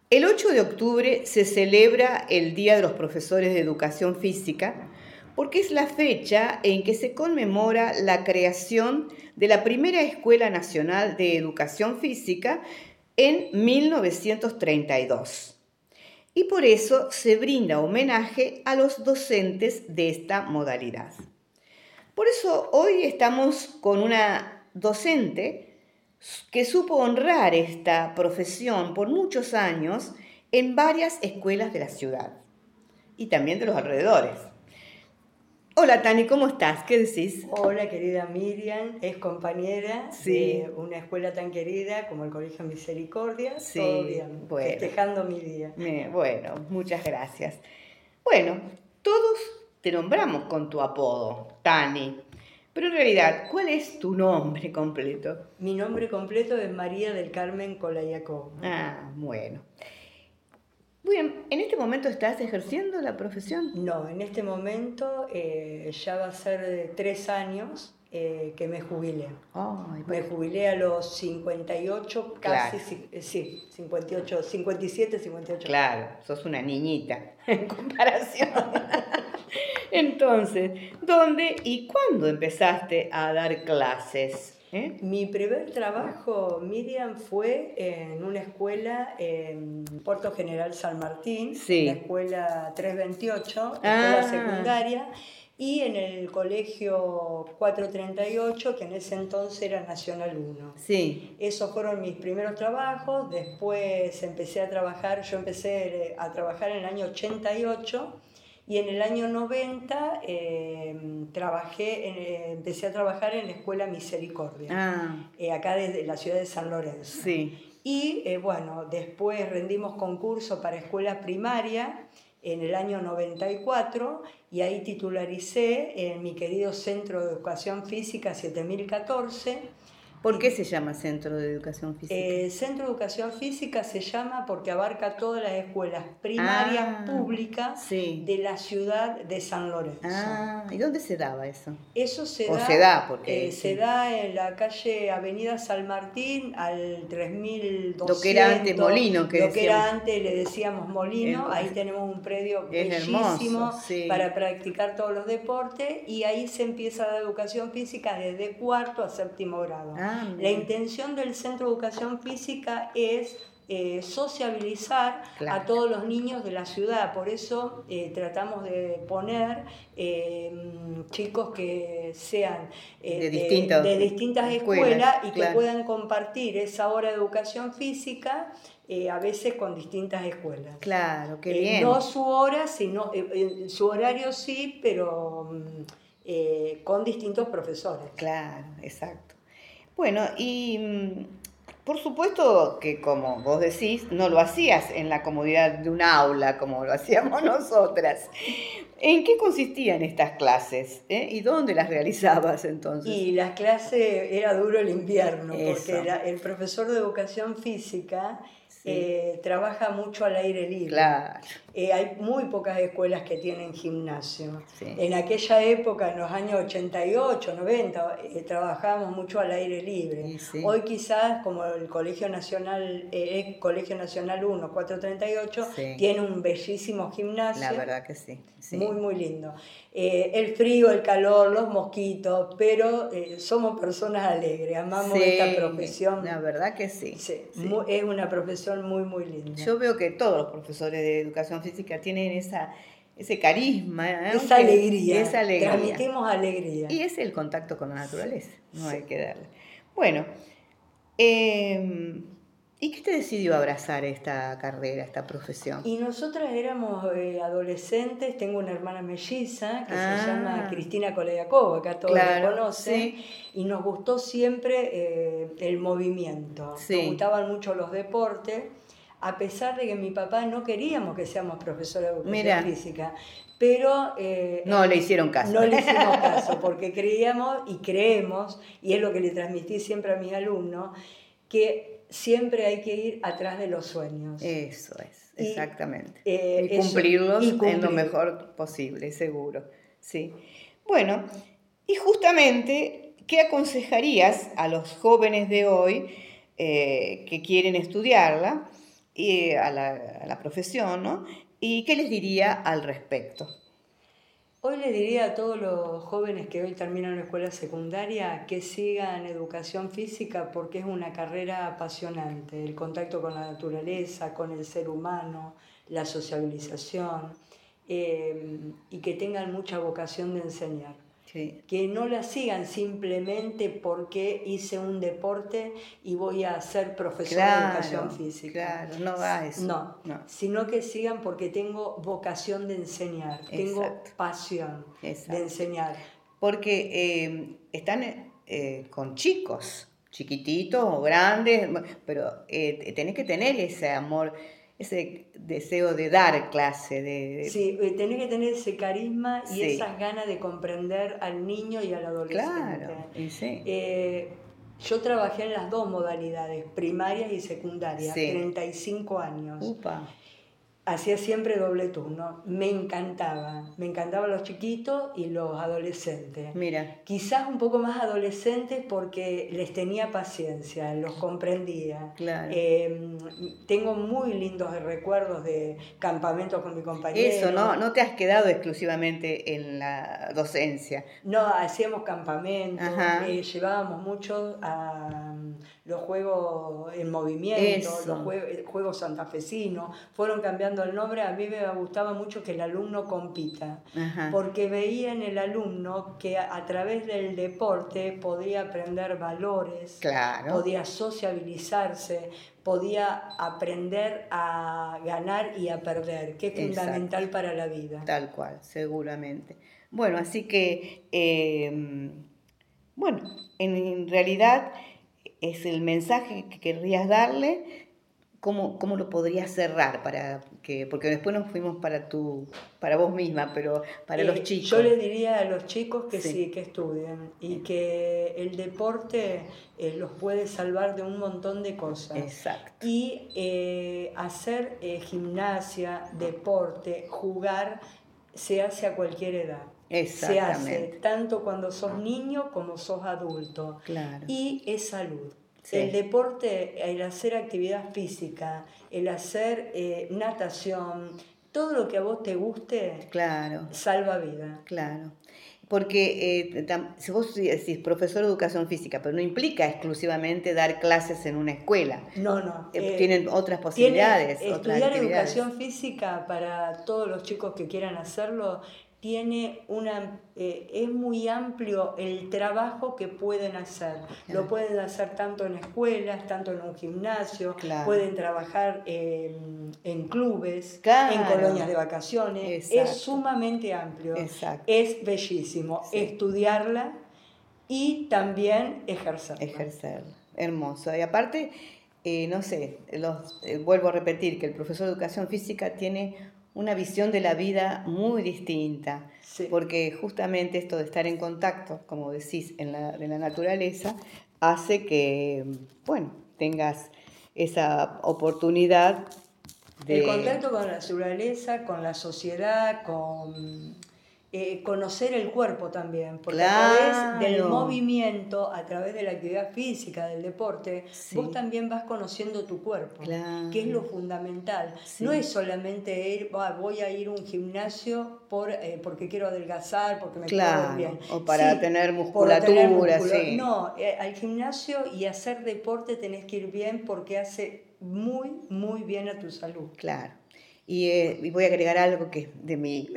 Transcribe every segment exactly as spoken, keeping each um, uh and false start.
El ocho de octubre se celebra el Día de los Profesores de Educación Física porque es la fecha en que se conmemora la creación de la primera Escuela Nacional de Educación Física en mil novecientos treinta y dos. Y por eso se brinda homenaje a los docentes de esta modalidad. Por eso hoy estamos con una docente que supo honrar esta profesión por muchos años en varias escuelas de la ciudad y también de los alrededores. Hola Tani, ¿cómo estás? ¿Qué decís? Hola querida Miriam, es compañera Sí. de una escuela tan querida como el Colegio Misericordia. Sí, Todo bien, bueno. festejando mi día. Me, bueno, muchas gracias. Bueno, todos te nombramos con tu apodo, Tani. Pero en realidad, ¿cuál es tu nombre completo? Mi nombre completo es María del Carmen Colayacó. Ah, bueno. Bien, ¿en este momento estás ejerciendo la profesión? No, en este momento eh, ya va a ser de tres años eh, que me jubilé. Ay, Me jubilé a los cincuenta y ocho, casi, Claro. eh, sí, cincuenta y ocho, cincuenta y siete, cincuenta y ocho. Claro, sos una niñita en comparación. Entonces, ¿dónde y cuándo empezaste a dar clases? ¿Eh? Mi primer trabajo, Miriam, fue en una escuela en Puerto General San Martín, Sí. la escuela trescientos veintiocho, Ah. escuela secundaria, y en el colegio cuatrocientos treinta y ocho, que en ese entonces era Nacional uno. Sí. Esos fueron mis primeros trabajos. Después empecé a trabajar, yo empecé a trabajar en el año ochenta y ocho. Y en el año noventa eh, trabajé, eh, empecé a trabajar en la Escuela Misericordia, Ah. eh, acá desde la ciudad de San Lorenzo. Sí. Y eh, bueno, después rendimos concurso para escuela primaria en el año noventa y cuatro y ahí titularicé en mi querido Centro de Educación Física siete mil catorce. ¿Por qué se llama Centro de Educación Física? Eh, Centro de Educación Física se llama porque abarca todas las escuelas primarias Ah, públicas sí. de la ciudad de San Lorenzo. Ah, ¿y dónde se daba eso? Eso se o da, se da, porque... eh, sí. se da en la calle Avenida San Martín al tres mil doscientos. Lo que era antes Molino, que Lo decíamos. que era antes le decíamos Molino. El- Ahí tenemos un predio es bellísimo, hermoso, sí. para practicar todos los deportes, y ahí se empieza la educación física desde cuarto a séptimo grado. Ah, La mira. intención del Centro de Educación Física es eh, sociabilizar Claro. a todos los niños de la ciudad. Por eso eh, tratamos de poner eh, chicos que sean eh, De distintas de distintas escuelas, escuelas y que claro. puedan compartir esa hora de educación física eh, a veces con distintas escuelas. Claro, qué Eh, bien. no su hora, sino eh, eh, su horario sí, pero mm, eh, con distintos profesores. Claro, exacto. Bueno, y mm, por supuesto que como vos decís, no lo hacías en la comodidad de un aula como lo hacíamos nosotras. ¿En qué consistían estas clases? ¿Eh? ¿Y dónde las realizabas entonces? Y las clases era duro el invierno, Eso. porque la- el profesor de educación física Sí. eh, trabaja mucho al aire libre. Claro. Eh, hay muy pocas escuelas que tienen gimnasio. Sí. En aquella época, en los años ochenta y ocho, noventa, eh, trabajábamos mucho al aire libre. Sí, sí. Hoy quizás, como el Colegio Nacional, eh, Colegio Nacional uno, cuatrocientos treinta y ocho, Sí. tiene un bellísimo gimnasio. La verdad que sí. sí. Muy, muy lindo. Eh, el frío, el calor, los mosquitos, pero eh, somos personas alegres, amamos Sí, esta profesión. la verdad que sí. Sí, sí. mu- es una profesión muy, muy linda. Yo veo que todos los profesores de educación física tienen esa, ese carisma, ¿no? Esa Que- alegría, esa alegría. transmitimos alegría. Y es el contacto con la naturaleza, no Sí. hay que darle. Bueno, eh, ¿y qué te decidió abrazar esta carrera, esta profesión? Y nosotras éramos eh, adolescentes, tengo una hermana melliza que Ah. se llama Cristina Coleacova, acá todos Claro, la conocen, sí. y nos gustó siempre eh, el movimiento, Sí. nos gustaban mucho los deportes, a pesar de que mi papá no queríamos que seamos profesores de educación Mirá. física, pero eh, No le hicieron caso. no le hicimos caso, porque creíamos y creemos, y es lo que le transmití siempre a mis alumnos, que siempre hay que ir atrás de los sueños. Eso es, Y, exactamente. eh, y eso, cumplirlos y en lo cumplir. mejor posible, seguro. Sí. Bueno, y justamente, ¿qué aconsejarías a los jóvenes de hoy eh, que quieren estudiarla y a la, a la profesión, ¿no? ¿Y qué les diría al respecto? Hoy le diría a todos los jóvenes que hoy terminan la escuela secundaria que sigan educación física porque es una carrera apasionante, el contacto con la naturaleza, con el ser humano, la sociabilización, eh, y que tengan mucha vocación de enseñar. Sí. Que no la sigan simplemente porque hice un deporte y voy a ser profesora Claro, de educación física. Claro, no va a eso. No, no, sino que sigan porque tengo vocación de enseñar, Exacto. tengo pasión Exacto. de enseñar. Porque eh, están eh, con chicos, chiquititos o grandes, pero eh, tenés que tener ese amor, ese deseo de dar clase. De, de... Sí, tenés que tener ese carisma y sí. esas ganas de comprender al niño y al adolescente. Claro, y sí. Eh, yo trabajé en las dos modalidades, primarias y secundarias, sí. treinta y cinco años. Upa. Hacía siempre doble turno, me encantaba, me encantaban los chiquitos y los adolescentes. Mira. Quizás un poco más adolescentes porque les tenía paciencia, los comprendía. Claro. Eh, tengo muy lindos recuerdos de campamentos con mi compañero. Eso, ¿no? No te has quedado exclusivamente en la docencia. No, hacíamos campamentos, eh, llevábamos mucho a los juegos en movimiento, Eso. los juegos, juegos santafesinos, fueron cambiando el nombre. A mí me gustaba mucho que el alumno compita, Ajá. porque veía en el alumno que a, a través del deporte podía aprender valores, claro. podía sociabilizarse, podía aprender a ganar y a perder, que es Exacto. fundamental para la vida. Tal cual, seguramente. Bueno, así que, eh, bueno, en, en realidad es el mensaje que querrías darle. ¿Cómo, cómo lo podrías cerrar? Para que, porque después nos fuimos para tu, para vos misma, pero para eh, los chicos. Yo les diría a los chicos que sí, sí que estudien y que el deporte eh, los puede salvar de un montón de cosas. Exacto. Y eh, hacer eh, gimnasia, deporte, jugar, se hace a cualquier edad. Se hace tanto cuando sos niño como sos adulto. Claro. Y es salud. Sí. El deporte, el hacer actividad física, el hacer eh, natación, todo lo que a vos te guste, claro. salva vida. Claro. Porque eh, si vos decís profesor de educación física, pero no implica exclusivamente dar clases en una escuela. No, no. Eh, tienen otras posibilidades. Tiene, otras estudiar actividades. Educación física para todos los chicos que quieran hacerlo tiene una eh, es muy amplio el trabajo que pueden hacer. Claro. Lo pueden hacer tanto en escuelas, tanto en un gimnasio, claro. Pueden trabajar eh, en clubes, claro. En colonias de vacaciones. Exacto. Es sumamente amplio. Exacto. Es bellísimo. Sí. Estudiarla y también ejercerla. Ejercerla. Hermoso. Y aparte, eh, no sé, los, eh, vuelvo a repetir que el profesor de educación física tiene una visión de la vida muy distinta, sí. Porque justamente esto de estar en contacto, como decís, en la, de la naturaleza, hace que, bueno, tengas esa oportunidad de... El contacto con la naturaleza, con la sociedad, con... Eh, conocer el cuerpo también, porque claro. A través del movimiento, a través de la actividad física, del deporte, sí. Vos también vas conociendo tu cuerpo, claro. Que es lo fundamental. Sí. No es solamente ir, oh, voy a ir a un gimnasio por, eh, porque quiero adelgazar, porque me claro. quiero ver bien. O para sí, tener musculatura. Tener muscula- sí. No, eh, al gimnasio y hacer deporte tenés que ir bien porque hace muy, muy bien a tu salud. Claro. Y, eh, y voy a agregar algo que es de mi...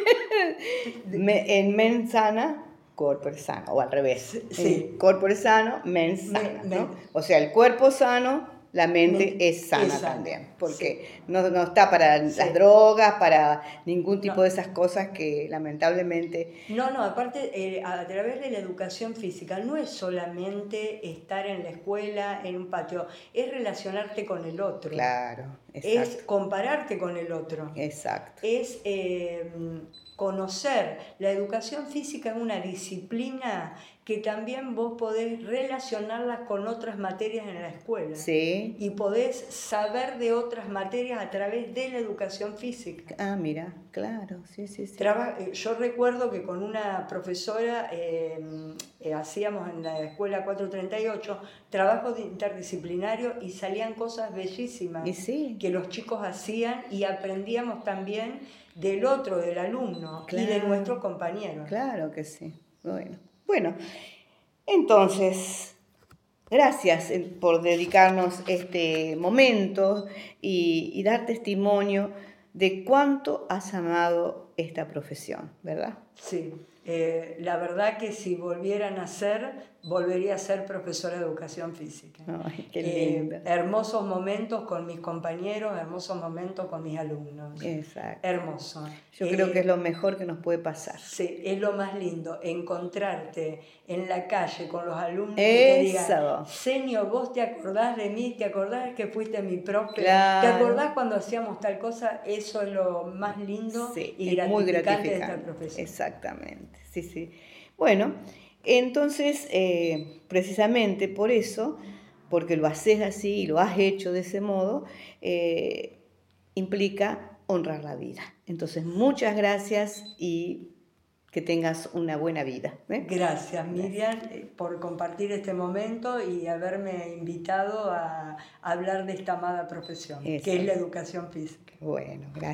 Me, en mens sana, corpore sano, o al revés. Sí. Corpore sano, mens sana, me, ¿no? me, o sea, el cuerpo sano, la mente me, es sana es también, porque sí. no, no está para sí. las drogas, para ningún tipo no. de esas cosas que lamentablemente... No, no, aparte eh, a través de la educación física no es solamente estar en la escuela, en un patio, es relacionarte con el otro. Claro, exacto. Es compararte con el otro. Exacto. Es... Eh, conocer. La educación física es una disciplina que también vos podés relacionarlas con otras materias en la escuela. Sí. Y podés saber de otras materias a través de la educación física. Ah, mira, claro, sí, sí, sí. Traba- yo recuerdo que con una profesora eh, eh, hacíamos en la escuela cuatrocientos treinta y ocho trabajos interdisciplinarios y salían cosas bellísimas Y sí. que los chicos hacían y aprendíamos también del otro, del alumno y de Claro. nuestros compañeros. Claro que sí. Bueno, bueno, entonces, gracias eh, por dedicarnos este momento y, y dar testimonio de cuánto has amado esta profesión, ¿verdad? Sí, eh, la verdad que si volviera a nacer, volvería a ser profesora de educación física. Ay, qué Eh, lindo. hermosos momentos con mis compañeros, hermosos momentos con mis alumnos. Exacto. Hermoso. Yo Eh, creo que es lo mejor que nos puede pasar. Sí, es lo más lindo, encontrarte en la calle con los alumnos que te digan, Eso. Senio, ¿vos te acordás de mí? ¿Te acordás que fuiste mi profe? Claro. ¿Te acordás cuando hacíamos tal cosa? Eso es lo más lindo Sí, y es muy gratificante de esta gratificante. profesión. Exactamente, sí, sí. Bueno, entonces, eh, precisamente por eso, porque lo haces así y lo has hecho de ese modo, eh, implica honrar la vida. Entonces, muchas gracias y que tengas una buena vida. ¿eh? Gracias, Miriam, eh, por compartir este momento y haberme invitado a hablar de esta amada profesión, Eso. que es la educación física. Bueno, gracias.